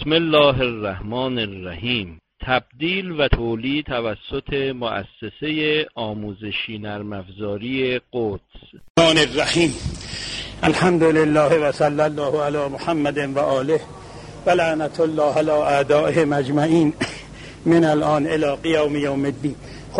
بسم الله الرحمن الرحیم. تبدیل و تولید توسط مؤسسه آموزشی نرم افزاری قدس. الرحمن الرحیم. الحمد لله و صلی الله علی محمد و آله و لعنت الله علی اعدائهم اجمعین من الان الی قیام یوم الدین.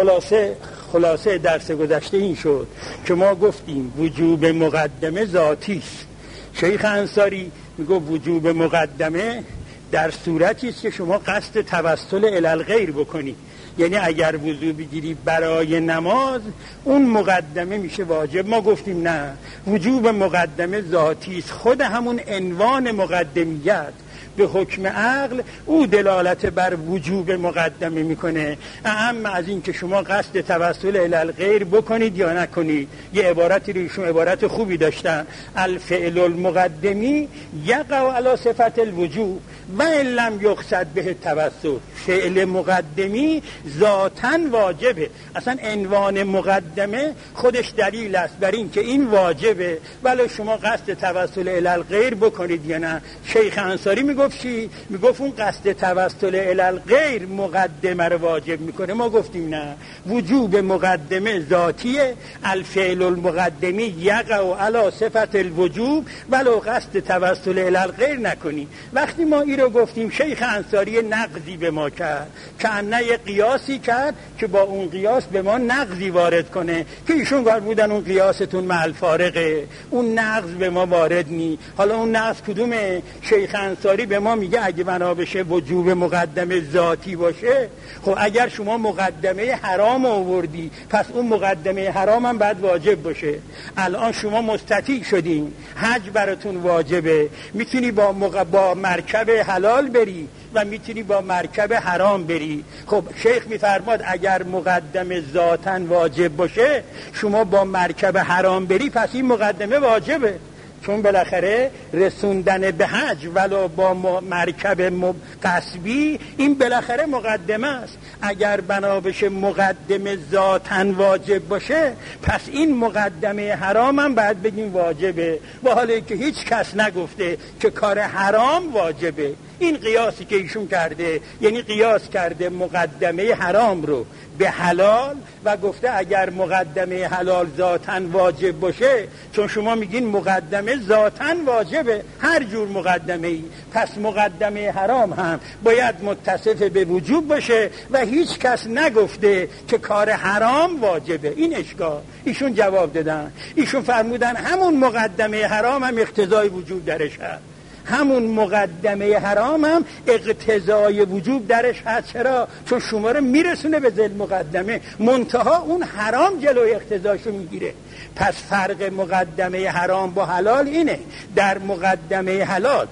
خلاصه درس گذشته این شد که ما گفتیم وجوب مقدمه ذاتی است. شیخ انصاری میگه وجوب مقدمه در صورتی است که شما قصد توسل الی الغیر بکنی، یعنی اگر وضو بگیری برای نماز اون مقدمه میشه واجب. ما گفتیم نه، وجوب مقدمه ذاتی است، خود همون عنوان مقدمیت به حکم عقل او دلالت بر وجوب مقدمه میکنه، اهم از این که شما قصد توسل الی الغیر بکنید یا نکنید. یه عبارتی رو ایشون عبارت خوبی داشتن، الفعل المقدمی یقع علی صفت الوجوب و ان لم یقصد به التوسل. فعل مقدمی ذاتاً واجبه، اصلا عنوان مقدمه خودش دلیل است بر این که این واجبه، ولی شما قصد توسل الی الغیر بکنید یا نه. شیخ انصاری میگفت چی؟ میگفت اون قصد توسل الی الغیر مقدمه رو واجب میکنه. ما گفتیم نه، وجوب مقدمه ذاتیه، الفعل المقدمی یقع علی صفت الوجوب ولو قصد توسل الی الغیر نکنی. وقتی ما این رو گفتیم شیخ انصاری نقضی به ما کرد که انه یه قیاسی کرد که با اون قیاس به ما نقضی وارد کنه که ایشون گفت بودن اون قیاستون مع الفارقه، اون نقض به ما وارد نی. حالا اون نقض کدومه؟ شیخ انصاری به ما میگه اگه بنا بشه وجوب مقدمه ذاتی باشه، خب اگر شما مقدمه حرام آوردی پس اون مقدمه حرام هم باید واجب باشه. الان شما مستطیع شدین، حج براتون واجبه، میتونی با مرکب حلال بری و میتونی با مرکب حرام بری. خب شیخ میفرماد اگر مقدمه ذاتاً واجب باشه شما با مرکب حرام بری پس این مقدمه واجبه، چون بالاخره رسوندن به حج ولو با مرکب قصبی این بالاخره مقدمه است. اگر بنا بشه مقدمه ذاتاً واجب باشه پس این مقدمه حرام هم باید بگیم واجبه، با حالی که هیچ کس نگفته که کار حرام واجبه. این قیاسی که ایشون کرده، یعنی قیاس کرده مقدمه حرام رو به حلال و گفته اگر مقدمه حلال ذاتاً واجب باشه، چون شما میگین مقدمه ذاتاً واجبه هر جور مقدمه ای، پس مقدمه حرام هم باید متصف به وجوب باشه و هیچ کس نگفته که کار حرام واجبه. این اشکال ایشون جواب دادن، ایشون فرمودن همون مقدمه حرام هم اقتضای وجوب درش هست، همون مقدمه حرام هم اقتضای وجوب درش هست. چرا؟ چون شما رو میرسونه به ذل مقدمه، منتها اون حرام جلوی اقتضاشو میگیره. پس فرق مقدمه حرام با حلال اینه، در مقدمه حلال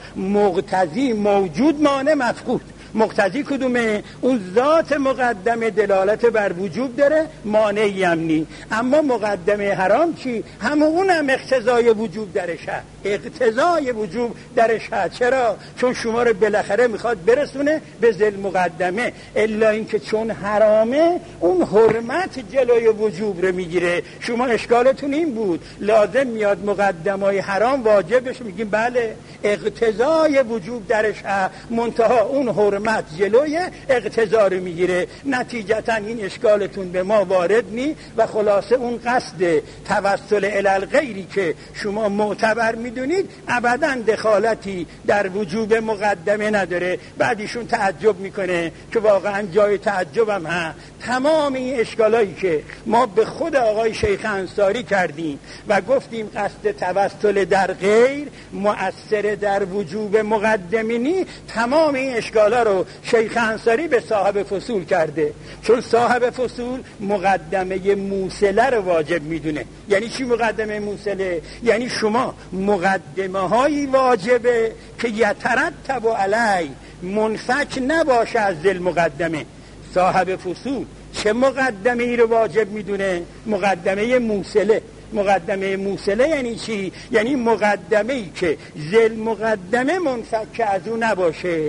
مقتضی موجود مانع مفقود. مقتضی کدومه؟ اون ذات مقدمه دلالت بر وجوب داره، مانعی هم نی. اما مقدمه حرام چی؟ اون هم اقتضای وجوب درش هست، اقتضای وجوب درش هست. چرا؟ چون شما رو بالاخره میخواد برسونه به ذل مقدمه، الا اینکه چون حرامه اون حرمت جلوی وجوب رو میگیره. شما اشکالتون این بود لازم میاد مقدمه حرام واجب بشه، میگیم بله اقتضای وجوب درش هست، منتها اون حرمت جلوی اقتضا رو میگیره. نتیجتا این اشکالتون به ما وارد نی و خلاصه اون قصد توسل الی الغیری که شما معتبر میدونید ابدا دخالتی در وجوب مقدمه نداره. بعدیشون تعجب میکنه که واقعا جای تعجبم هست. تمام این اشکالایی که ما به خود آقای شیخ انصاری کردیم و گفتیم قصد توسل در غیر مؤثر در وجوب مقدمه نی، تمام این اشکالا رو شیخ انصاری به صاحب فصول کرده، چون صاحب فصول مقدمه موصله رو واجب میدونه. یعنی چی مقدمه موصله؟ یعنی شما مقدمه هایی واجبه که یترتب علی منفک نباشه از ذل مقدمه. صاحب فصول چه مقدمه ای رو واجب میدونه؟ مقدمه موصله. مقدمه موصله یعنی چی؟ یعنی مقدمه ای که ذل مقدمه منفک از او نباشه،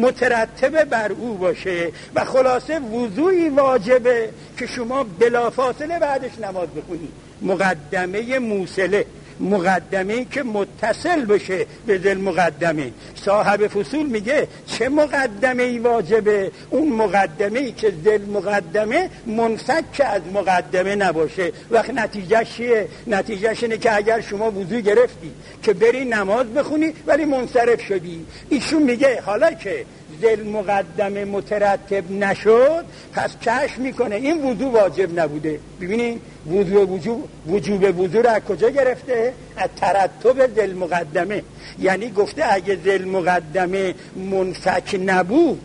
مترتب بر او باشه و خلاصه وضوعی واجبه که شما بلافاصله بعدش نماز بخونید. مقدمه موصله مقدمه‌ای که متصل بشه به ذل مقدمه. صاحب فصول میگه چه مقدمه‌ای واجبه؟ اون مقدمه‌ای که ذل مقدمه منفک از مقدمه نباشه. وقت نتیجهش چیه؟ نتیجهش اینه که اگر شما وضو گرفتی که بری نماز بخونی ولی منصرف شدی، ایشون میگه حالا که ذل مقدمه مترتب نشد پس کشف میکنه این وضو واجب نبوده. ببینین وجوب وضو را از کجا گرفته؟ از ترتب ذل مقدمه. یعنی گفته اگه ذل مقدمه منفک نبود،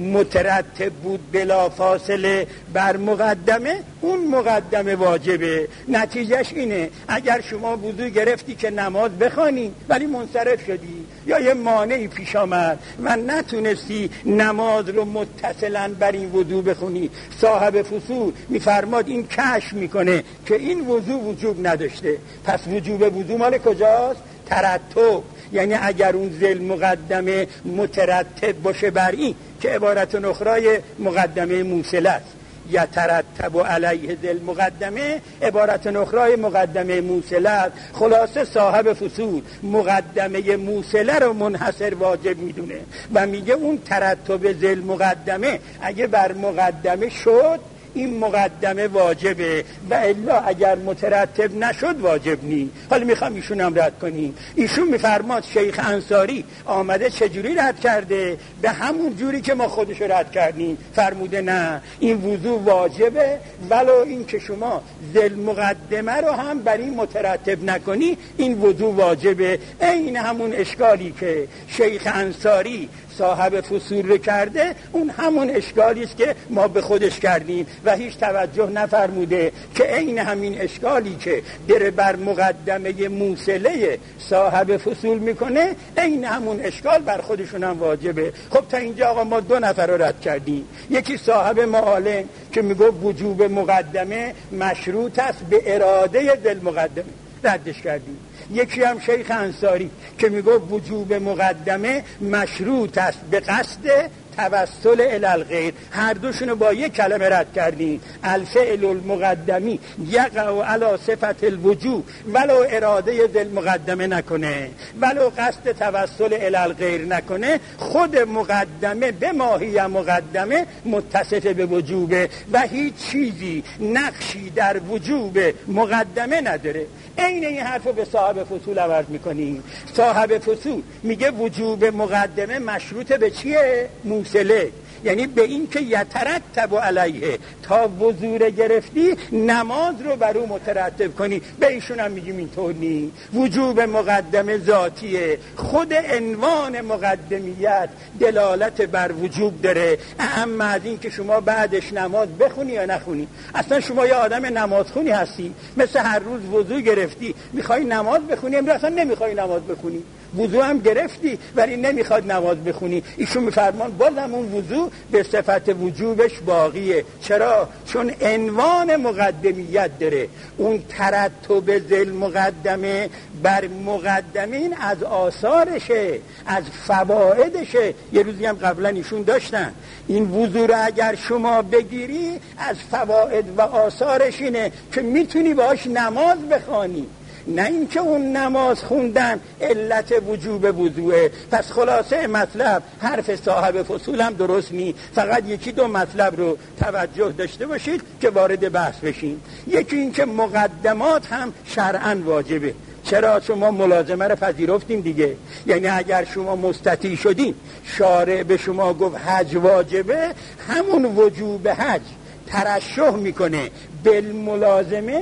مترتب بود بلا فاصله بر مقدمه، اون مقدمه واجبه. نتیجهش اینه اگر شما وضو گرفتی که نماز بخوانی ولی منصرف شدی یا یه مانعی پیش آمد و نتونستی نماز رو متصلاً بر این وضو بخونی، صاحب فصول میفرماد این کشف میکنه که این وضو وجوب نداشته. پس وجوب وضو مال کجاست؟ ترتب. یعنی اگر اون ذل مقدمه مترتب باشه بر این که عبارت اخرای مقدمه موصله است، یا ترتب علیه ذل مقدمه عبارت اخرای مقدمه موصله است. خلاصه صاحب فصول مقدمه موصله رو منحصر واجب میدونه و میگه اون ترتب ذل مقدمه اگه بر مقدمه شد این مقدمه واجبه و الا اگر مترتب نشد واجب نی. حالا میخوام ایشون هم رد کنیم. ایشون میفرماد شیخ انصاری آمده چجوری رد کرده؟ به همون جوری که ما خودشو رد کردیم. فرموده نه این وضو واجبه ولو این که شما ذل مقدمه رو هم بر این مترتب نکنی این وضو واجبه. این همون اشکالی که شیخ انصاری صاحب فصول رو کرده اون همون اشکالی است که ما به خودش کردیم و هیچ توجه نفرموده که عین همین اشکالی که در بر مقدمه موصله صاحب فصول میکنه عین همون اشکال بر خودشون هم واجبه. خب تا اینجا آقا ما دو نفر رو رد کردیم. یکی صاحب معالم که میگه وجوب مقدمه مشروط است به اراده ذل مقدمه، ردش کردیم. یکی هم شیخ انصاری که میگه وجوب مقدمه مشروط است به قصد توسل الی الغیر. هر دوشونو با یک کلمه رد کردیم. الفعل المقدمی یقع علی صفت الوجوب ولو اراده ذل مقدمه نکنه، ولو قصد توسل الی الغیر نکنه، خود مقدمه به ماهی مقدمه متصف به وجوبه و هیچ چیزی نقشی در وجوب مقدمه نداره. این حرفو به صاحب فصول عوض میکنیم. صاحب فصول میگه وجوب مقدمه مشروط به چیه؟ موصله. یعنی به این که یترتب علیه تا وضو گرفتی نماز رو بر او مترتب کنی. به ایشون هم میگیم اینطور نی. وجوب مقدمه ذاتیه. خود عنوان مقدمیت دلالت بر وجوب داره. اما از این که شما بعدش نماز بخونی یا نخونی. اصلا شما یه آدم نماز خونی هستی، مثل هر روز وضو گرفتی میخوای نماز بخونی، امروز اصلا نمیخوای نماز بخونی، وضو هم گرفتی ولی نمیخواد نماز بخونی. ایشون میفرمان بازم اون وضو به صفت وجوبش باقیه. چرا؟ چون عنوان مقدمیت داره. اون ترتب ذل مقدمه بر مقدمین از آثارشه، از فوائدشه. یه روزی هم قبلا ایشون داشتن این وضو رو اگر شما بگیری از فواید و آثارش اینه که میتونی باش نماز بخوانی، نه اینکه اون نماز خوندن علت وجوب وضوئه. پس خلاصه مطلب حرف صاحب فصول هم درست نی. فقط یکی دو مطلب رو توجه داشته باشید که وارد بحث بشیم. یکی اینکه مقدمات هم شرعاً واجبه. چرا؟ شما ملازمه رو پذیرفتیم دیگه. یعنی اگر شما مستطیع شدین شارع به شما گفت حج واجبه، همون وجوب حج ترشح میکنه بالملازمه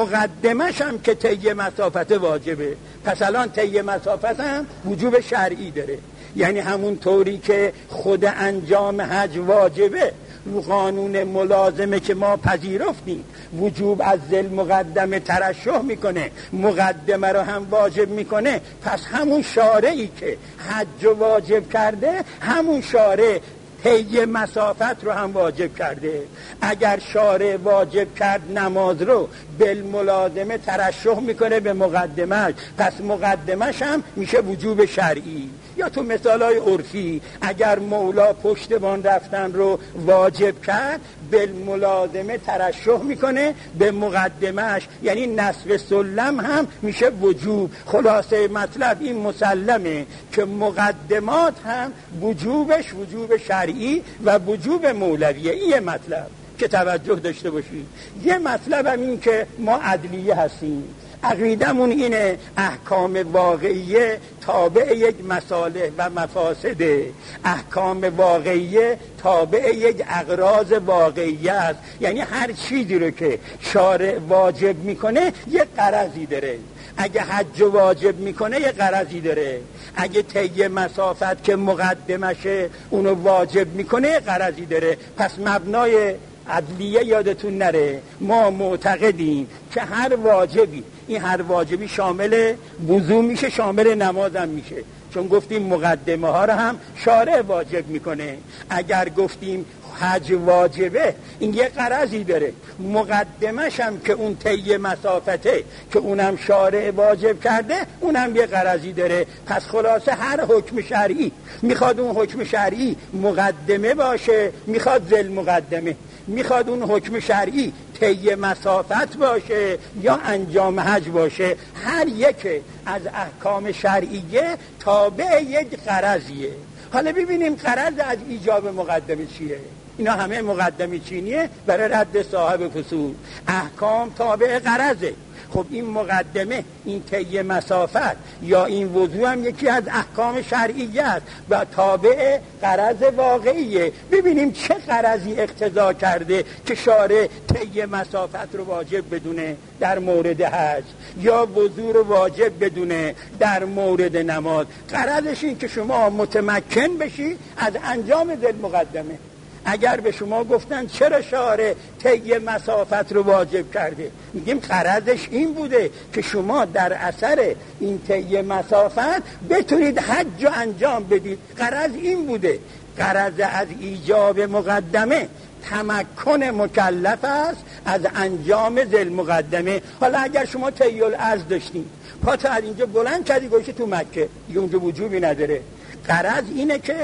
مقدمش هم که طی مسافت واجبه. پس الان طی مسافت هم وجوب شرعی داره. یعنی همون طوری که خود انجام حج واجبه رو قانون ملازمه که ما پذیرفتیم وجوب از ذل مقدمه ترشح میکنه، مقدمه رو هم واجب میکنه. پس همون شارعی که حج واجب کرده همون شارع طی مسافت رو هم واجب کرده. اگر شارع واجب کرد نماز رو بالملازمه ترشح میکنه به مقدمش، پس مقدمش هم میشه وجوب شرعی. یا تو مثالای عرفی اگر مولا پشتبان رفتن رو واجب کرد بالملازمه ترشح میکنه به مقدمهش، یعنی نصب سلم هم میشه وجوب. خلاصه مطلب این مسلمه که مقدمات هم وجوبش وجوب شرعی و وجوب مولویه. این مطلب که توجه داشته باشید. یه مطلب هم این که ما عدلیه هستیم، عقیدمون اینه احکام واقعیه تابع یک مصالح و مفاسده، احکام واقعیه تابع یک اغراض واقعیه است. یعنی هر چیزی رو که شارع واجب میکنه یک غرضی داره. اگه حج واجب میکنه یک غرضی داره، اگه طی مسافت که مقدمشه اونو واجب میکنه یک غرضی داره. پس مبنای عدلیه یادتون نره، ما معتقدیم که هر واجبی، این هر واجبی شامل وضو میشه، شامل نمازم میشه، چون گفتیم مقدمه ها رو هم شارع واجب میکنه. اگر گفتیم حج واجبه این یه غرضی داره، مقدمش هم که اون طی مسافته که اونم شارع واجب کرده اونم یه غرضی داره. پس خلاصه هر حکم شرعی میخواد اون حکم شرعی مقدمه باشه، میخواد ذل مقدمه، میخواد اون حکم شرعی طی مسافت باشه یا انجام حج باشه، هر یک از احکام شرعیه تابع یک غرضیه. حالا ببینیم غرض از ایجاب مقدمه چیه. اینا همه مقدمه چینیه برای رد صاحب فصول. احکام تابع غرضه. خب این مقدمه، این طی مسافت یا این وضو هم یکی از احکام شرعیه است و تابع غرض واقعیه. ببینیم چه غرضی اقتضا کرده که شارع طی مسافت رو واجب بدونه در مورد حج یا وضو رو واجب بدونه در مورد نماز. غرضش این که شما متمکن بشی از انجام ذل مقدمه. اگر به شما گفتن چرا شارع طی مسافت رو واجب کرده، میگیم غرضش این بوده که شما در اثر این طی مسافت بتونید حج رو انجام بدید. غرض این بوده. غرض از ایجاب مقدمه تمکن مکلف است از انجام ذل مقدمه. حالا اگر شما طی الارض داشتین، پاتو از اینجا بلند کردی گوشی تو مکه، اونجا وجوبی نداره. غرض اینه که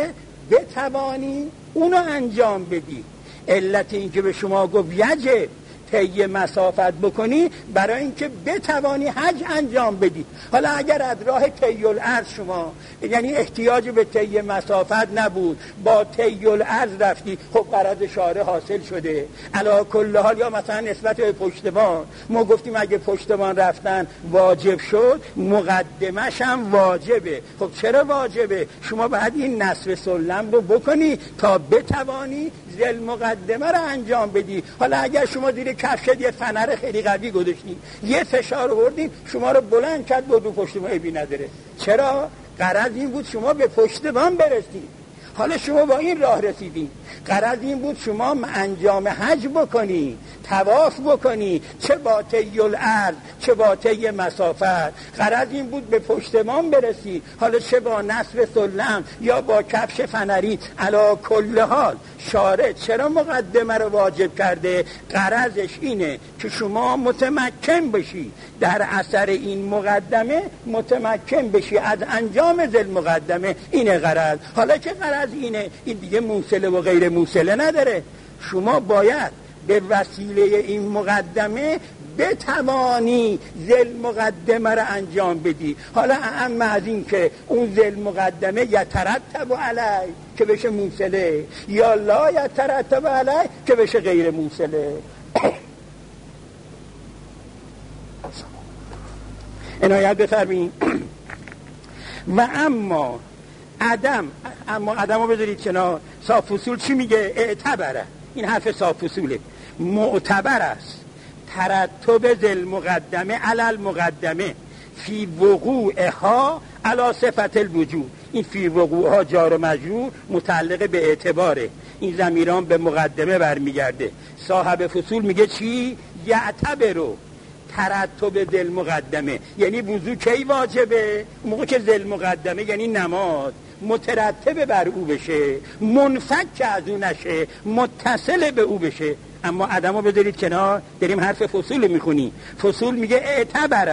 بتوانی اونو انجام بدی. علت این که به شما گفت یجب طی مسافت بکنی برای اینکه بتوانی حج انجام بدی. حالا اگر از راه طی الارض شما، یعنی احتیاج به طی مسافت نبود، با طی الارض رفتی، خب غرض شارع حاصل شده. علی کل حال یا مثلا نسبت به پشتبان ما گفتیم اگه پشتبان رفتن واجب شد، مقدمش هم واجبه. خب چرا واجبه؟ شما باید این نصب سلم رو بکنی تا بتوانی ذل مقدمه رو انجام بدی. حالا اگر شما زیر کفشت یه فنر خیلی قوی گذاشتین، یه فشار آوردین، شما رو بلند کرد بود، پشتبان عیبی نداره. چرا؟ غرض این بود شما به پشتبان برسید. حالا شما با این راه رسیدین. غرض این بود شما انجام حج بکنی، طواف بکنی، چه با طی الارض چه با طی مسافت. غرض این بود به پشتبان برسی، حالا چه با نصب سلم یا با کفش فنری. علی کل حال شارع چرا مقدمه رو واجب کرده؟ غرضش اینه که شما متمکن بشی در اثر این مقدمه، متمکن بشی از انجام ذل مقدمه. اینه غرض. حالا که غرض اینه، این دیگه موصله و غیر موصله نداره. شما باید به وسیله این مقدمه بتوانی ذل مقدمه را انجام بدی. حالا اما از این که اون ذل مقدمه یترتب علی که بشه موصله یا لا یترتب علی که بشه غیر موصله. عنایت بفرمایید. و اما عدم رو بذارید کنار. صاحب فصول چی میگه؟ اعتبره. این حرف صاحب فصوله. معتبر است ترتب ذل مقدمه علی المقدمه فی وقوعها علی صفت الوجوب. این فی وقوعها جار و مجرور متعلق به اعتباره، این ضمیران به مقدمه برمیگرده. صاحب فصول میگه چی؟ یعتبرو ترتب ذل مقدمه، یعنی وضو کی واجبه؟ موقع که ذل مقدمه یعنی نماز مترتب بر او بشه، منفک از او نشه، متصل به او بشه. اما عدمو بذارید کنار، داریم حرف فصول میخونی. فصول میگه اعتبره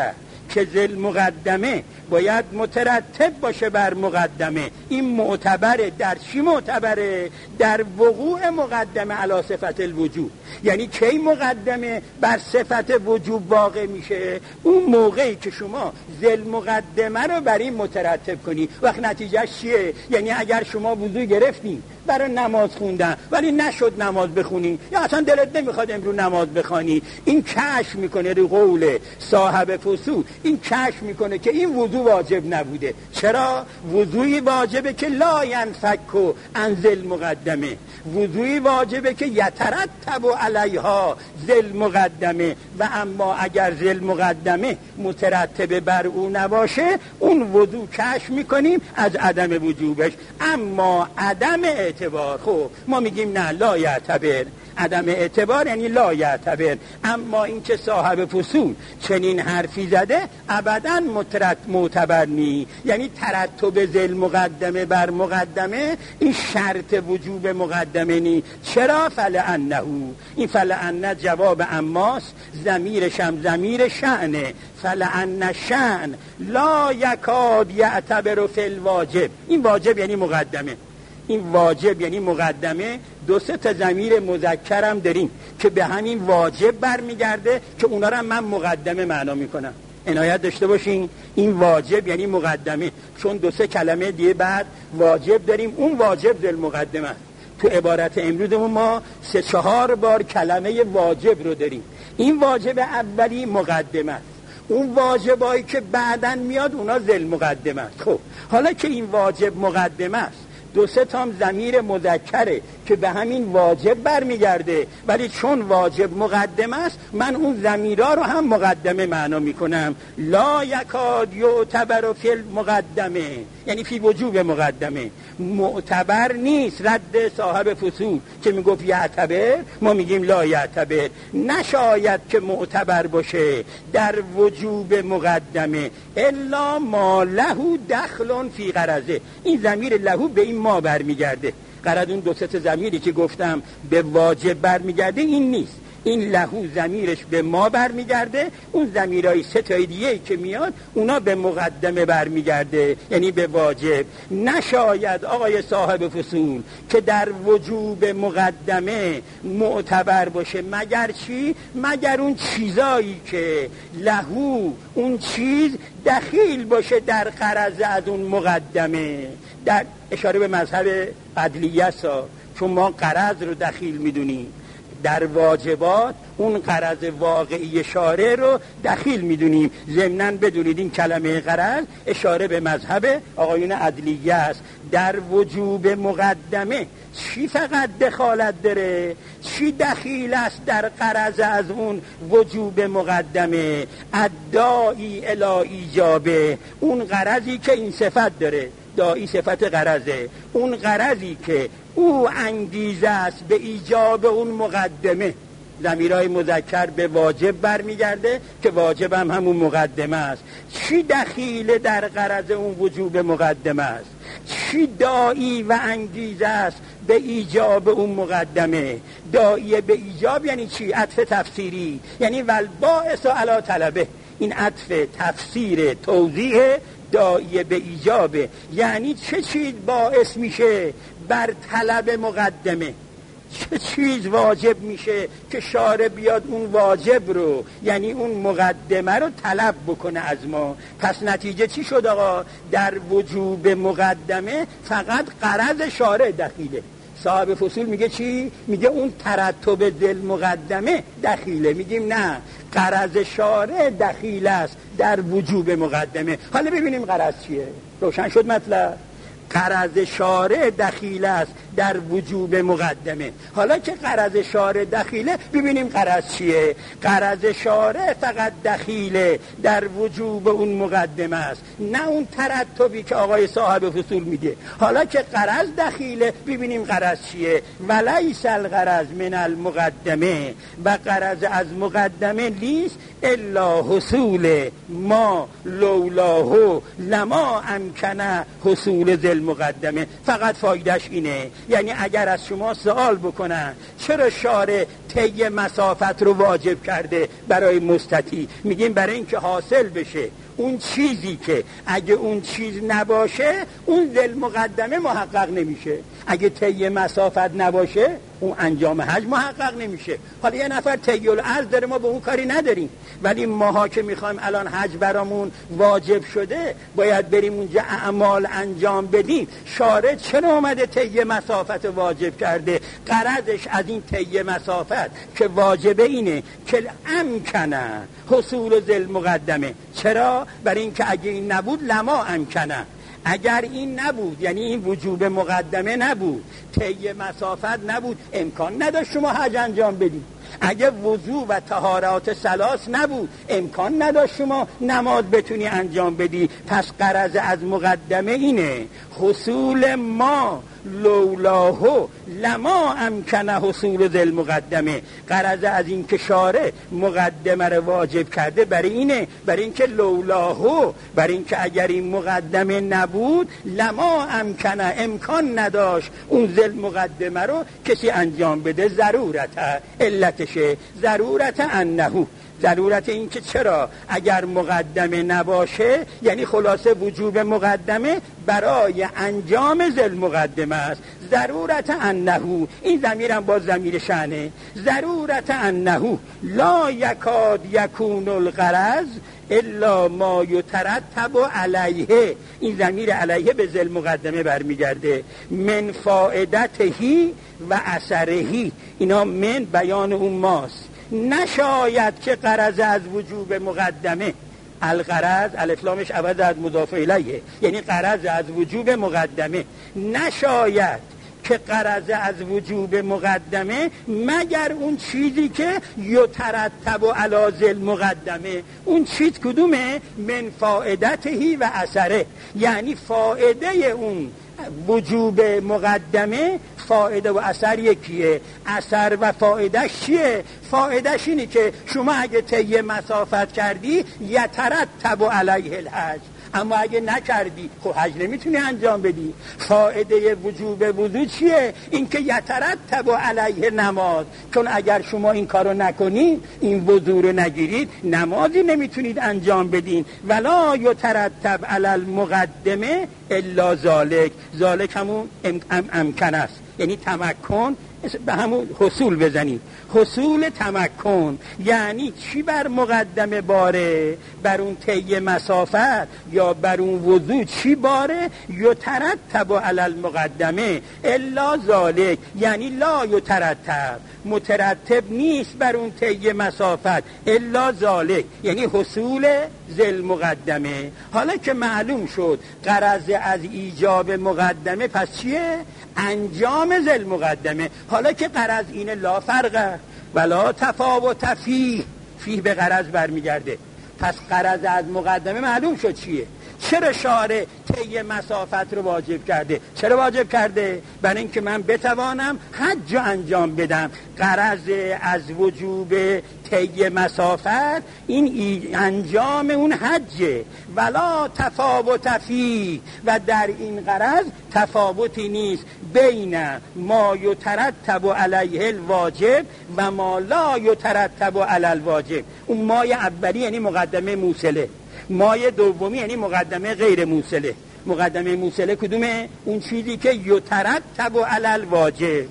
که ذل مقدمه باید مترتب باشه بر مقدمه. این معتبره. در چی معتبره؟ در وقوع مقدمه علی صفت الوجوب. یعنی کی مقدمه بر صفت وجوب واقع میشه؟ اون موقعی که شما ذل مقدمه رو بر این مترتب کنی. وقت نتیجه چیه؟ یعنی اگر شما وضو گرفتین برای نماز خوندن ولی نشد نماز بخونی، یا اصلا دلت نمیخواد امروز نماز بخوانی، این کشف میکنه رو قول صاحب فصول، این کشف میکنه که این وضو واجب نبوده. چرا؟ وضوی واجبه که لا ینفک عن ذل مقدمه، وضوی واجبه که یترتب علیها ذل مقدمه. و اما اگر ذل مقدمه مترتب بر او نباشه، اون وضو کشف میکنیم از عدم وجوبش. اما عدم اعتبار، خب ما میگیم نه لا یعتبر، عدم اعتبار یعنی لا یعتبر. اما این که صاحب فصول چنین حرفی زده ابداً معتبر نی. یعنی ترتب ذل مقدمه بر مقدمه این شرط وجوب مقدمه نی. چرا؟ فلعنه، این فلعنه جواب اماست، ضمیرش هم ضمیر شأنه. فلعن شأن لا یکاد یعتبر فی الواجب. این واجب یعنی مقدمه، این واجب یعنی مقدمه. دو سه تا ضمیر مذکرم داریم که به همین واجب برمیگرده که اونا رو من مقدمه معنا میکنم. عنایت داشته باشین، این واجب یعنی مقدمه، چون دو سه کلمه دیگه بعد واجب داریم. اون واجب ذل مقدمه است. تو عبارت امروزمون ما 3-4 بار کلمه واجب رو داریم. این واجب اولی مقدمه است، اون واجبایی که بعداً میاد اونا ذل مقدمه است. خب حالا که این واجب مقدمه است، دو سه تام ضمیر مذکره که به همین واجب برمیگرده، ولی چون واجب مقدمه است من اون ضمیرها رو هم مقدمه معنا میکنم. لا یکاد یعتبر فی المقدمه یعنی فی وجوب مقدمه، معتبر نیست. رد صاحب فصول که میگفت یعتبر، ما میگیم لا یعتبر. نشاید که معتبر باشه در وجوب مقدمه الا ما له دخل فی غرضه. این ضمیر له به این ما برمیگرده. غرض اون دو سه ضمیری که گفتم به واجب برمیگرده این نیست. این لهو ضمیرش به ما برمیگرده، اون ضمیرای سه تای دیگه که میاد اونا به مقدمه برمیگرده یعنی به واجب. نشاید آقای صاحب فصول که در وجوب مقدمه معتبر باشه مگر چی؟ مگر اون چیزایی که لهو اون چیز دخیل باشه در غرض از اون مقدمه. در اشاره به مذهب عدلیه سا، چون ما غرض رو دخیل میدونیم در واجبات، اون غرض واقعی شارع رو دخیل میدونیم. ضمناً بدونید این کلمه غرض اشاره به مذهب آقایون عدلیه است. در وجوب مقدمه چی فقط دخالت داره؟ چی دخیل است در غرض از اون وجوب مقدمه؟ الداعی الی ایجابه، اون غرضی که این صفت داره. داعی صفت غرضه، اون غرضی که او انگیزه است به ایجاب اون مقدمه. ضمیرهای مذکر به واجب برمیگرده که واجب هم همون مقدمه است. چی دخیل در غرض اون وجوب مقدمه است؟ چی داعی و انگیزه است به ایجاب اون مقدمه؟ داعی به ایجاب یعنی چی؟ عطف تفسیری، یعنی والباعث علی طلبه. این عطف تفسیر توضیح داعی به ایجابه، یعنی چه چیز باعث میشه بر طلب مقدمه؟ چه چیز واجب میشه که شارع بیاد اون واجب رو یعنی اون مقدمه رو طلب بکنه از ما؟ پس نتیجه چی شد آقا؟ در وجوب مقدمه فقط غرض شارع دخیله. صاحب فصول میگه چی؟ میگه اون ترتب ذل مقدمه دخیله. میگیم نه، غرض شارع دخیل است در وجوب مقدمه. حالا ببینیم غرض چیه. روشن شد مطلب؟ غرض شارع دخیل است در وجوب مقدمه. حالا که غرض شارع دخیله ببینیم غرض چیه. غرض شارع فقط دخیله در وجوب اون مقدمه است، نه اون ترتبی که آقای صاحب فصول میگه. حالا که غرض دخیله ببینیم غرض چیه. ولیس الغرض من المقدمه، و غرض از مقدمه لیست الا حصول ما لولاه لما امکنه حصول ذل مقدمه. فقط فایدهش اینه، یعنی اگر از شما سوال بکنن چرا شارع طی مسافت رو واجب کرده برای مستطیع، میگیم برای اینکه حاصل بشه اون چیزی که اگه اون چیز نباشه اون ذل مقدمه محقق نمیشه. اگه طی مسافت نباشه اون انجام حج محقق نمیشه. حالا یه نفر طی الارض داره، ما به اون کاری نداریم، ولی ماها که میخوایم الان حج برامون واجب شده باید بریم اونجا اعمال انجام بدیم. شارع چرا اومده طی مسافت واجب کرده؟ غرضش از این طی مسافت که واجبه اینه که امکنه حصول ذل مقدمه. چرا؟ برای اینکه اگه این نبود لما امکنه، اگر این نبود یعنی این وجوب مقدمه نبود، طی مسافت نبود، امکان نداشت شما حج انجام بدید. اگه وضو و طهارات ثلاث نبود امکان نداشت شما نماز بتونی انجام بدی. پس غرض از مقدمه اینه حصول ما لولاه لما امکنه حصول ذل مقدمه. غرض از این که شارع مقدمه رو واجب کرده برای اینه، برای اینکه لولاه، برای اینکه اگر این مقدمه نبود لما امکنه امکان نداشت اون ذل مقدمه رو کسی انجام بده. ضرورت علتشه، ضرورت انه، ضرورت این که چرا اگر مقدمه نباشه یعنی خلاصه وجوب مقدمه برای انجام ذل مقدمه است. ضرورت انه، این ضمیر هم باز ضمیر شأنه. ضرورت انه لا یکاد یکون الغرض الا ما یترتب علیه، این ضمیر علیه به ذل مقدمه برمیگرده. من فائدتهی و اثرهی، اینا من بیان اون ماست. نشاید که غرض از وجوب مقدمه، الغرض الف لامش عوض از مضاف الیه، یعنی غرض از وجوب مقدمه، نشاید که غرض از وجوب مقدمه مگر اون چیزی که یترتب علی ذل مقدمه. اون چیز کدومه؟ من فائدتهی و اثره، یعنی فائده اون وجوب مقدمه، فائده و اثر یکیه. اثر و فائدهش چیه؟ فائدهش اینه که شما اگه طی مسافت کردی یترتب علیه الحج، اما اگه نکردی خب حج نمیتونی انجام بدی. فائده وجوب وضو چیه؟ این که یترتب علیه نماز، چون اگر شما این کارو نکنید، این وضو رو نگیرید، نمازی نمیتونید انجام بدین. ولا یترتب علی المقدمه الا ذالک، ذالک همون امکن است، یعنی تمکن، به همون حصول بزنید، حصول تمکن. یعنی چی بر مقدمه باره؟ بر اون طی مسافت یا بر اون وضو چی باره؟ یترتب علی المقدمه الا ذالک، یعنی لا یترتب، مترتب نیست بر اون طی مسافت الا ذالک، یعنی حصول ذل مقدمه. حالا که معلوم شد غرض از ایجاب مقدمه پس چیه؟ انجام ذل مقدمه. حالا که غرض اینه لا فرق ولا تفاوت فیه به غرض برمیگرده. پس غرض از مقدمه معلوم شد چیه. چرا شارع طی مسافت رو واجب کرده؟ چرا واجب کرده؟ برای اینکه من بتوانم حج انجام بدم. غرض از وجوب طی مسافت این انجام اون حجه. ولا تفاوت فیه، و در این غرض تفاوتی نیست بین ما یترتب علیه الواجب و ما لا یترتب علی الواجب. اون مای اولی یعنی مقدمه موصله، مای دومی یعنی مقدمه غیر موصله. مقدمه موصله کدومه؟ اون چیزی که یترتب علی الواجب،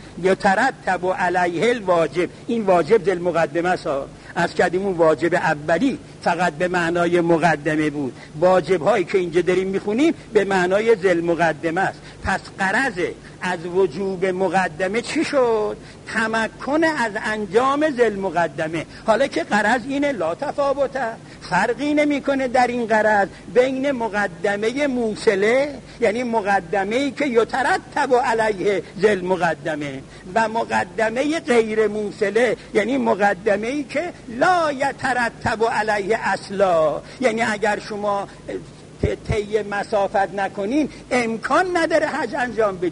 یترتب علیه الواجب. این واجب ذل مقدمه است. از کردیم اون واجب اولی فقط به معنای مقدمه بود، واجب هایی که اینجا داریم میخونیم به معنای ذل مقدمه است. پس غرض از وجوب مقدمه چی شد؟ تمکن از انجام ذل مقدمه. حالا که غرض اینه لا تفاوته، فرقی نمیکنه در این غرض بین مقدمه موصله یعنی مقدمه‌ای که یترتب علیه ذل مقدمه و مقدمه غیر موصله یعنی مقدمه‌ای که لا یترتب علیه اصلا، یعنی اگر شما طی مسافت نکنین امکان نداره حج انجام بدین.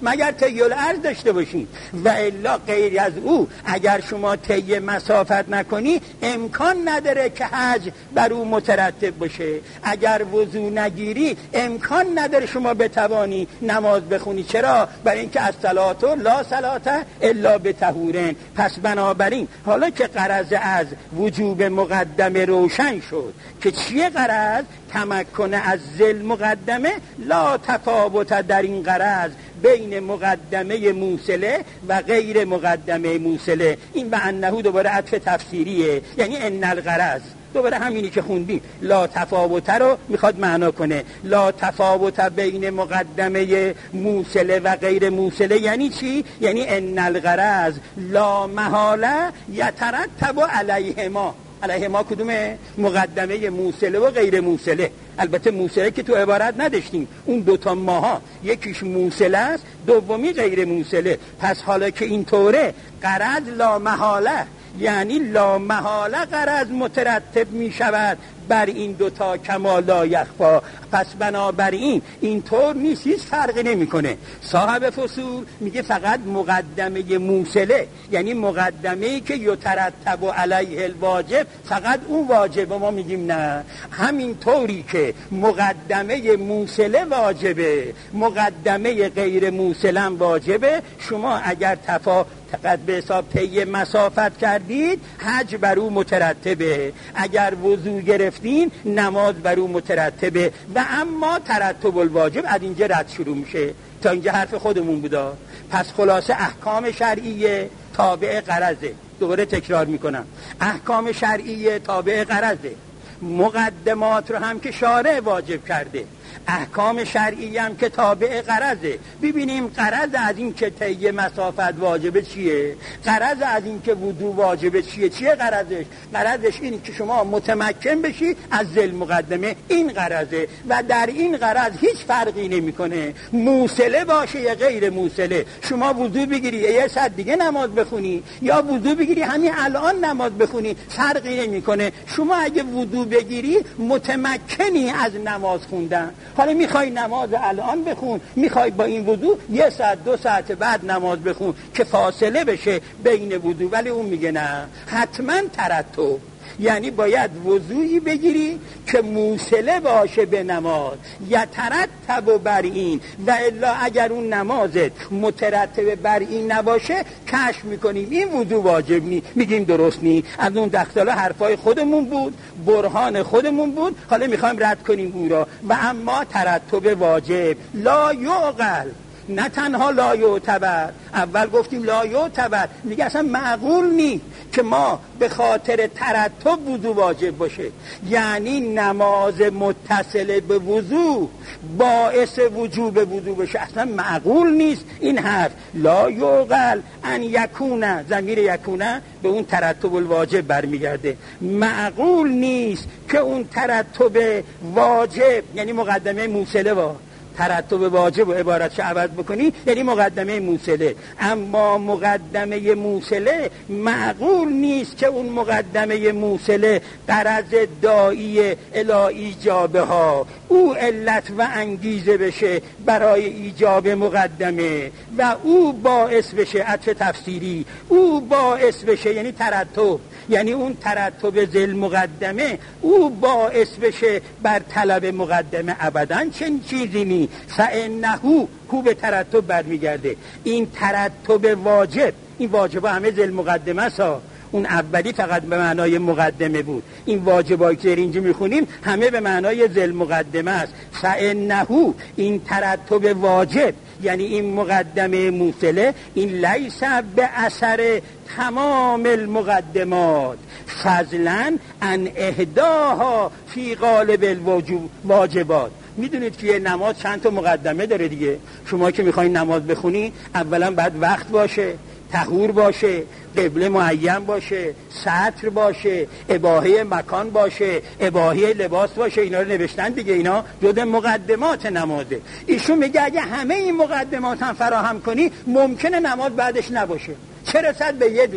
مگر طی الارض داشته باشین و الا غیر از او اگر شما طی مسافت نکنی امکان نداره که حج بر او مترتب باشه. اگر وضو نگیری امکان نداره شما بتوانی نماز بخونی. چرا؟ برای اینکه الصلاة لا صلاة الا بطهورین. پس بنابراین حالا که غرض از وجوب مقدمه روشن شد که چیه غرض؟ تمکن از ذل مقدمه. لا تفاوت در این غرض بین مقدمه موصله و غیر مقدمه موصله. این به انه دوباره عطف تفسیریه، یعنی ان الغرض دوباره همینی که خوندیم لا تفاوت رو میخواد معنا کنه. لا تفاوت بین مقدمه موصله و غیر موصله یعنی چی؟ یعنی ان الغرض لا محاله یترتب علیهما. علیهما کدومه؟ مقدمه موصله و غیر موصله. البته موصله که تو عبارت نداشتیم، اون دوتا ماها یکیش موصله است دومی غیر موصله. پس حالا که اینطوره غرض لا محاله یعنی لا محاله غرض مترتب می شود بر این دوتا کما لا یخفا. پس بنابراین اینطور نیست، هیچ فرقی نمیکنه. صاحب فصول میگه فقط مقدمه موصله یعنی مقدمه‌ای که یترتب علیه الواجب فقط اون واجب. ما میگیم نه، همین طوری که مقدمه موصله واجبه مقدمه غیر موصله واجبه. شما اگر فقط به حساب طی مسافت کردید حج بر او مترتبه، اگر وضو گرفتین نماز بر او مترتبه. و اما ترتب الواجب از اینجا رد شروع میشه. تا اینجا حرف خودمون بودا. پس خلاصه احکام شرعیه تابع غرضه. دوباره تکرار میکنم، احکام شرعیه تابع غرضه. مقدمات رو هم که شارع واجب کرده، احکام شرعی هم که تابع غرضه. ببینیم غرض از این که طی مسافت واجبه چیه؟ غرض از این که وضو واجبه چیه؟ چیه غرضش؟ غرضش اینه که شما متمکن بشی از ذل مقدمه. این غرضه و در این غرض هیچ فرقی نمیکنه موصله باشه یا غیر موصله. شما وضو بگیری یه ساعت دیگه نماز بخونی یا وضو بگیری همین الان نماز بخونی فرقی نمیکنه. شما اگه وضو بگیری متمکنی از نماز خوندن. حالا میخوای نماز الان بخون، میخوای با این وضو یه ساعت دو ساعت بعد نماز بخون که فاصله بشه بین وضو. ولی اون میگه نه، حتما ترتب یعنی باید وضوعی بگیری که موصله باشه به نماز یترتب بر این. و الا اگر اون نمازت مترتب بر این نباشه کشف میکنیم این وضوع واجب نی، میگیم درست نی. از اون دختالا حرفای خودمون بود، برهان خودمون بود، حالا میخوایم رد کنیم او را. و اما ترتب واجب لا یعقل، نه تنها لا یعتبر. اول گفتیم لا یعتبر، دیگه اصلا معقول نی که ما به خاطر ترتب وضو واجب باشه، یعنی نماز متصل به وضو باعث وجوب وضو بشه. اصلا معقول نیست این حرف. لا یعقل ان یکونه، ضمیر یکونه به اون ترتب الواجب برمیگرده. معقول نیست که اون ترتب واجب یعنی مقدمه موصله ترتب واجب و عبارتش عوض بکنی یعنی مقدمه موصله. اما مقدمه موصله معقول نیست که اون مقدمه موصله غرض داعی الی ایجابه ها او علت و انگیزه بشه برای ایجاب مقدمه و او باعث بشه، عطف تفسیری، او باعث بشه یعنی ترتب، یعنی اون ترتب ذل مقدمه او باعث بشه بر طلب مقدمه. ابداً چنین چیزی نی. فانه هو به ترتب برمیگرده. این ترتب واجب، این واجبا همه ذل مقدمه است. اون اولی فقط به معنای مقدمه بود. این واجبایی که اینجا میخونیم همه به معنای ذل مقدمه است. فانه این ترتب واجب یعنی این مقدمه موصله این لیس به اثر تمام المقدمات فضلا عن اهداها فی غالب الواجبات. میدونید که نماز چند تا مقدمه داره دیگه. شما که میخواین نماز بخونی اولا باید وقت باشه، طهور باشه، قبله معین باشه، سطر باشه، اباحه مکان باشه، اباحه لباس باشه. اینا رو نوشتن دیگه، اینا جزء مقدمات نمازه. ایشون میگه اگه همه این مقدمات هم فراهم کنی ممکنه نماز بعدش نباشه، چه رسد به یه دونه.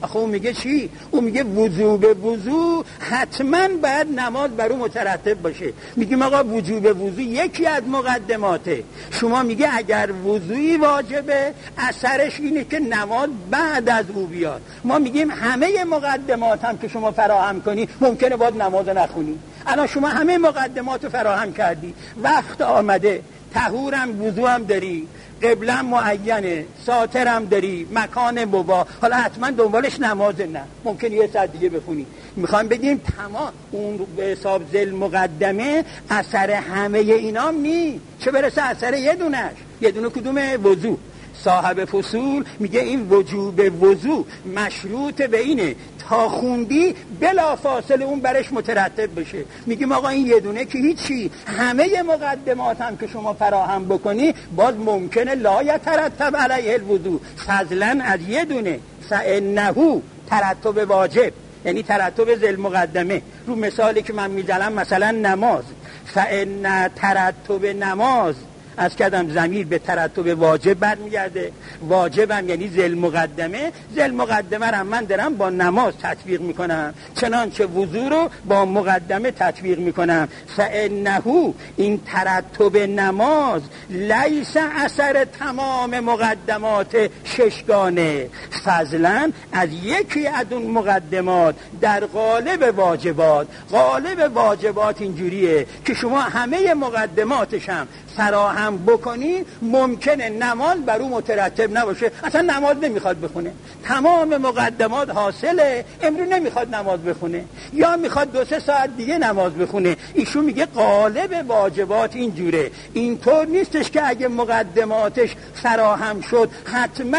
آخه اون میگه چی؟ اون میگه وجوب وضو حتما باید نماز بر اون مترتب باشه. میگیم آقا وجوب وضو یکی از مقدماته. شما میگه اگر وضوئی واجبه اثرش اینه که نماز بعد از او بیاد. ما میگیم همه مقدمات هم که شما فراهم کنی ممکنه باید نماز نخونی. الان شما همه مقدمات رو فراهم کردی، وقت آمده، طهورم وضو هم داری، قبلم معینه، ساترم داری، مکان مباح، حالا حتما دنبالش نماز نه، ممکنه یه ساعت دیگه بخونی. میخوایم بگیم تمام اون به حساب ذل مقدمه اثر همه اینام نی، چه برسه اثر یه دونش. یه دونه کدومه؟ وضو. صاحب فصول میگه این وجوب وضو مشروط به اینه تا خوندی بلا فاصله اون برش مترتب بشه. میگیم آقا این یه دونه که هیچی، همه مقدمات هم که شما فراهم بکنی باز ممکنه لا یترتب علیه الوضو، فضلا از یه دونه فانه ترتب واجب، یعنی ترتب ذل مقدمه. رو مثالی که من میزنم مثلا نماز، فان ترتب نماز از کدم ضمیر به ترتب واجب برمیگرده. واجبم یعنی ذل مقدمه، ذل مقدمه رو من دارم با نماز تطبیق میکنم، چنانچه وضو رو با مقدمه تطبیق میکنم. فانه این ترتب نماز لیس اثر تمام مقدمات ششگانه، فضلا از یکی از اون مقدمات در قالب واجبات. قالب واجبات اینجوریه که شما همه مقدماتش هم فراهم بکنی ممکنه نماز بر اون مترتب نباشه، اصلا نماز نمیخواد بخونه، تمام مقدمات حاصله، امروز نمیخواد نماز بخونه یا میخواد 2-3 ساعت دیگه نماز بخونه. ایشون میگه قالب واجبات اینجوره. اینطور نیستش که اگه مقدماتش فراهم شد حتما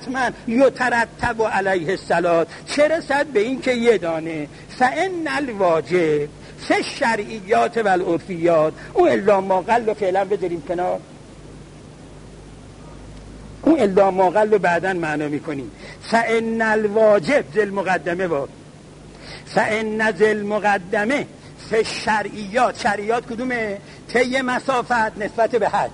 یترتب علیه الصلات، چه رسد به این که یه دانه فان الواجب سه شرعیات و العرفیات. اون الا ما قل رو فعلا بذاریم کنار، اون الا ما قل رو بعدا معنا میکنیم. فان الواجب ذل مقدمه با فان ذل مقدمه سه شرعیات. شرعیات کدومه؟ طی مسافت نسبت به حج،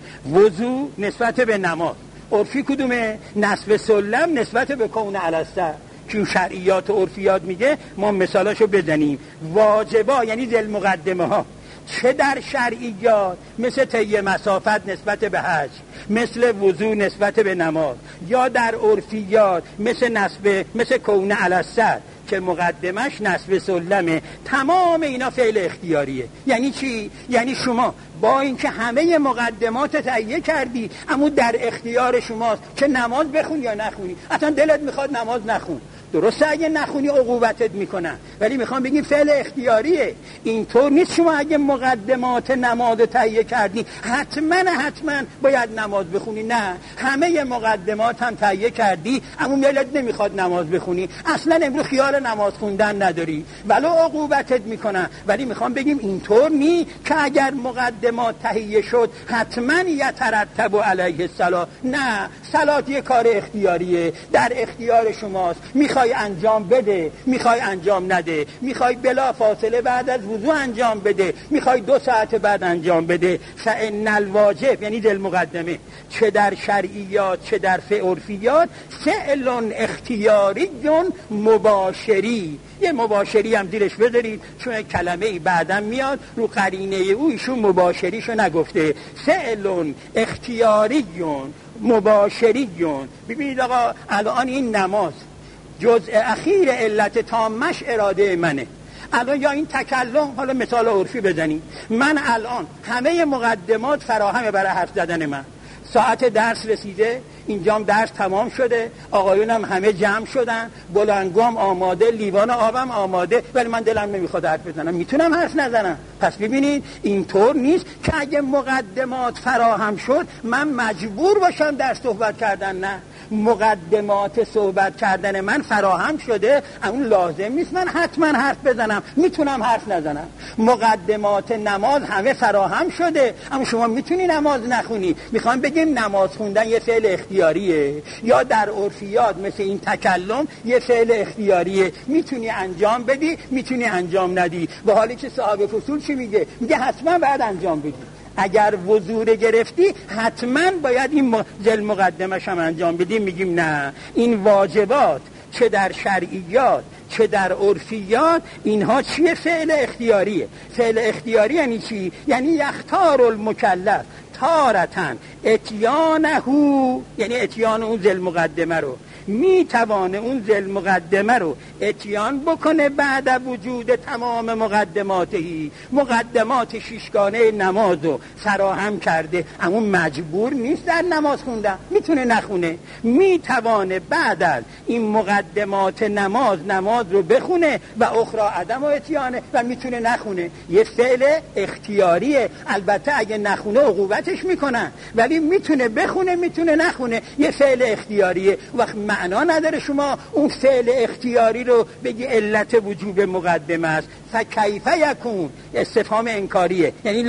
وضو نسبت به نماز. عرفی کدومه؟ نصب سلم نسبت به کون الستر. که شرعیات و عرفیات میگه ما مثالاشو بزنیم. واجبا یعنی ذل مقدمه ها، چه در شرعیات مثل طی مسافت نسبت به حج، مثل وضو نسبت به نماز، یا در عرفیات مثل کون الستر که مقدمش نصب سلمه. تمام اینا فعل اختیاریه. یعنی چی؟ یعنی شما با اینکه همه مقدمات تهیه کردی اما در اختیار شماست که نماز بخون یا نخونی. اصلا دلت میخواد نماز نخون، درسته اگه نخونی عقوبتت میکنن، ولی میخوام بگیم فعل اختیاریه. اینطور نیست شما اگه مقدمات نماز تهیه کردی حتما باید نماز بخونی. نه، همه مقدمات هم تهیه کردی اما دلت نمیخواد نماز بخونی، اصلا امروز خیال نماز خوندن نداری، ولو عقوبتت میکنن. ولی میخوام بگیم اینطور نی که اگر مقدمات تهیه شد حتما یترتب علیه الصلات. نه، صلات یه کار اختیاریه، در اختیار شماست. میخوای انجام بده، میخوای انجام نده، میخوای بلا فاصله بعد از وضو انجام بده، میخوای 2 ساعت بعد انجام بده. فان الواجب یعنی ذل مقدمه، چه در شرعیات چه در عرفیات، فعل اختیاری مباشری. یه مباشری هم زیرش بذارید چون کلمه بعدم میاد رو قرینه او، ایشون مباشریشو نگفته. فعل اختیاری مباشری. ببینید آقا الان این نماز جزء اخیر علت تامش اراده منه. الان یا این تکلم، حالا مثال عرفی بزنیم، من الان همه مقدمات فراهمه برای حرف زدن من، ساعت درس رسیده، اینجام درس تمام شده، آقایونم همه جمع شدن، بلنگوام آماده، لیوان آبم آماده، ولی من دلم نمیخواد حرف بزنم، میتونم حرف نزنم. پس ببینید اینطور نیست که اگه مقدمات فراهم شد من مجبور باشم در صحبت کردن. نه، مقدمات صحبت کردن من فراهم شده، اون لازم نیست من حتما حرف بزنم، میتونم حرف نزنم. مقدمات نماز همه فراهم شده اما شما میتونی نماز نخونی. میخوام بگیم نماز خوندن یه فعل اختیاریه، یا در عرفیات مثل این تکلم یه فعل اختیاریه، میتونی انجام بدی میتونی انجام ندی. و حالی که صاحب فصول چی میگه؟ میگه حتما باید انجام بدی. اگر وضو گرفتی حتما باید این ذل مقدمش هم انجام بدیم. میگیم نه، این واجبات چه در شرعیات چه در عرفیات اینها چیه؟ فعل اختیاریه. فعل اختیاری یعنی چی؟ یعنی یختار المکلف تارتن اتیانه، یعنی اتیان اون ذل مقدمه رو میتوانه اون ذل مقدمه رو اتیان بکنه بعد وجود تمام مقدماتی. مقدمات شیشگانه نماز رو فراهم کرده، اما مجبور نیست در نماز خوندن، میتونه نخونه. میتوانه بعد از این مقدمات نماز رو بخونه و اخرى عدم و اتیانه و میتونه نخونه. یه فعل اختیاریه. البته اگه نخونه عقوبتش میکنن، ولی میتونه بخونه میتونه نخونه. یه فعل اختیاریه. وقت معنا نداره شما اون فعل اختیاری رو بگی علت وجوب مقدمه است. فکیف یکون استفهام انکاریه، یعنی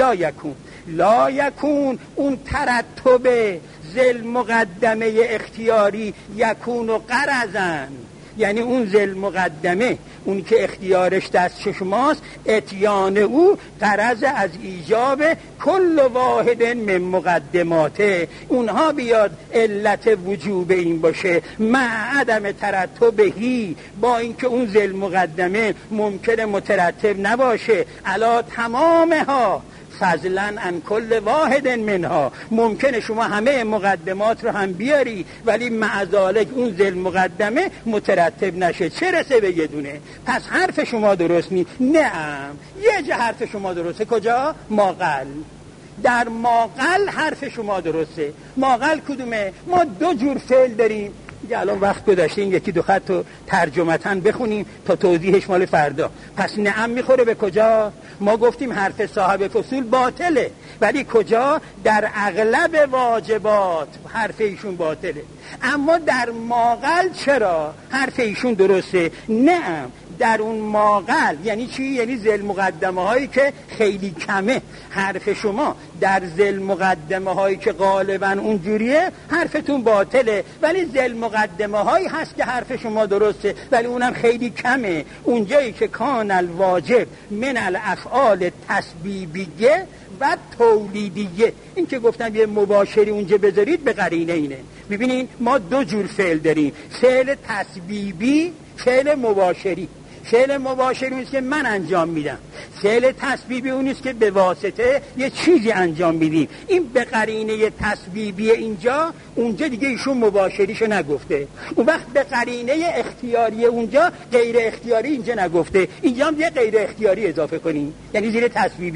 لا یکون اون ترتب ذل مقدمه اختیاری یکون و قرضن، یعنی اون ذل مقدمه اون که اختیارش دست شماست، اتیان او غرض از ایجاب کل واحد من مقدماته، اونها بیاد علت وجوب این باشه مع عدم ترتبهی، با اینکه اون ذل مقدمه ممکنه مترتب نباشه علا تمامها فضلا عن کل واحد منها. ممکنه شما همه مقدمات رو هم بیاری ولی مع ذالک اون ذل مقدمه مترتب نشه، چه رسه به یه دونه. پس حرف شما درست نیست. نعم یه جا حرف شما درسته. کجا؟ ماقل. در ماقل حرف شما درسته. ماقل کدومه؟ ما دو جور فعل داریم. دیگه الان وقت گذاشتیم یکی دو خط رو ترجمتاً بخونیم تا توضیحش مال فردا. پس نعم میخوره به کجا؟ ما گفتیم حرف صاحب فصول باطله، ولی کجا؟ در اغلب واجبات حرف ایشون باطله، اما در ماقل چرا حرف ایشون درسته؟ نعم در اون ماقل یعنی چی؟ یعنی ذل مقدمه هایی که خیلی کمه. حرف شما در ذل مقدمه هایی که غالبا اونجوریه حرفتون باطله، ولی ذل مقدمه هایی هست که حرف شما درسته ولی اونم خیلی کمه. اونجایی که کان الواجب من الافعال تسبیبیه و تولیدیه، این که گفتم یه مباشری اونجا بذارید به قرینه اینه. ببینین ما دو جور فعل داریم، فعل تسبیبی، فعل مباشری. فعل مباشری اونیست که من انجام میدم، فعل تسبیبی اونیست که به واسطه یه چیزی انجام میدیم. این به قرینه تسبیبی اینجا، اونجا دیگه ایشون مباشریشو نگفته. اون وقت به قرینه اختیاری اونجا غیر اختیاری اینجا نگفته، اینجا هم یه غیر اختیاری اضافه کنیم، یعنی زیر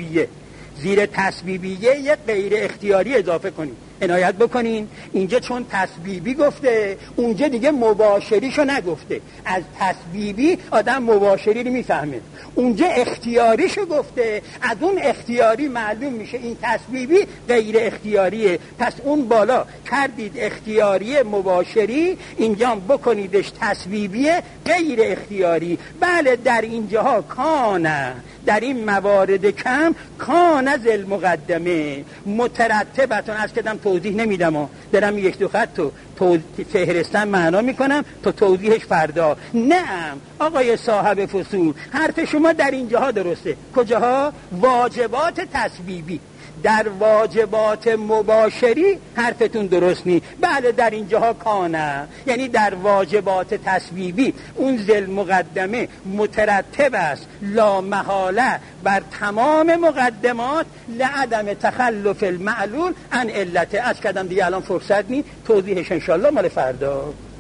تسبیبیه یه غیر اختیاری اضافه کنیم. عنایت بکنین اینجا چون تسبیبی گفته اونجا دیگه مباشریشو نگفته. از تسبیبی آدم مباشری رو میفهمه، اونجا اختیاریشو گفته، از اون اختیاری معلوم میشه این تسبیبی غیر اختیاریه. پس اون بالا کردید اختیاری مباشری، اینجا بکنیدش تسبیبی غیر اختیاری. بله در اینجاها کانه، در این موارد کم کان ذل مقدمه مترتبتون از کدام توضیح نمیدم، دارم یک دو خط تو فهرستن معنا میکنم تا توضیحش فردا. نعم آقای صاحب فصول حرف شما در اینجاها درسته. کجاها؟ واجبات تسبیبی. در واجبات مباشری حرفتون درست نیست. بله در اینجاها کانه، یعنی در واجبات تسبیبی اون ذل مقدمه مترتب است لا محاله بر تمام مقدمات لعدم تخلف المعلول عن علته. از کدام دیگه الان فرصت نیست، توضیحش انشالله مال فردا.